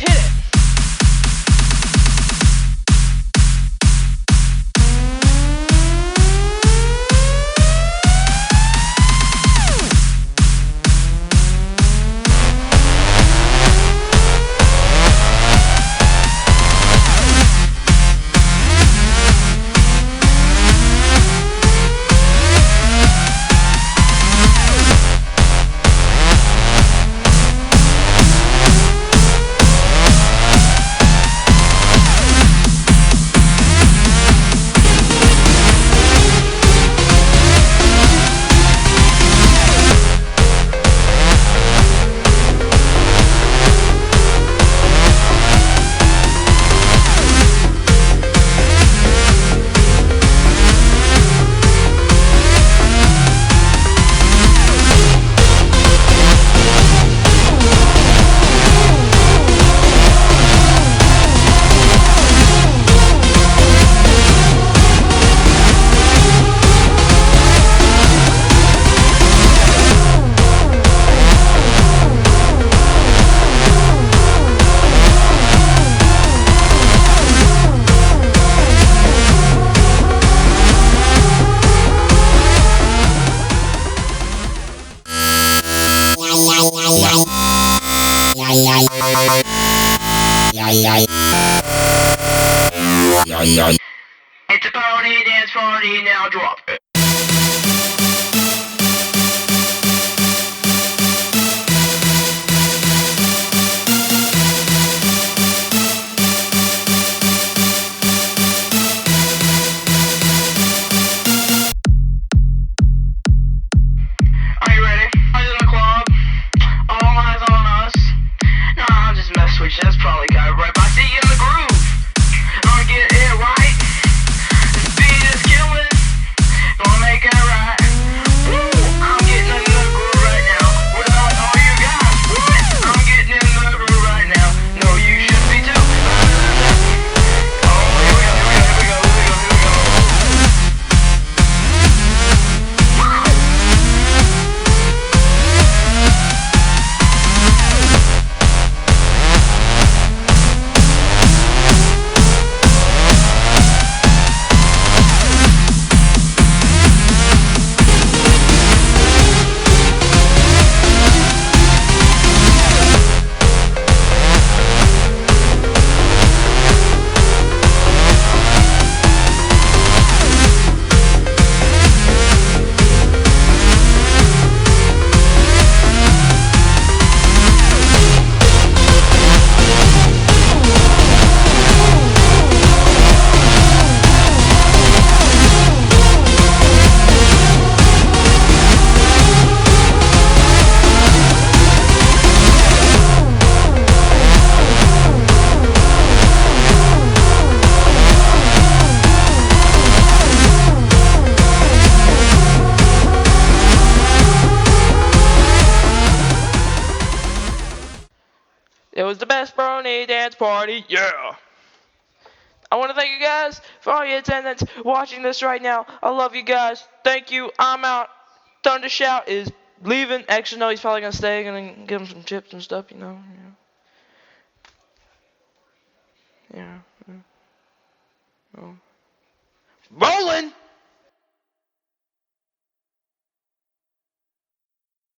hit it. It's a party, dance party, now drop it. Are you ready? Eyes in the club, all eyes on us. Nah, I'm just messing with you, that's probably got it right, but I see you in the groove. Gonna get it right. This beat is killing. Gonna make it right. Woo! I'm getting in the groove right now. What about all you guys? What? I'm getting in the groove right now. No, you should be too. Oh, here we go, here we go, here we go, here we go, here we go. It was the best brony dance party, yeah! I want to thank you guys for all your attendance watching this right now. I love you guys. Thank you. I'm out. Thundershout is leaving. Actually, no, he's probably going to stay. Going to give him some chips and stuff, you know. Yeah. Oh. Rolling!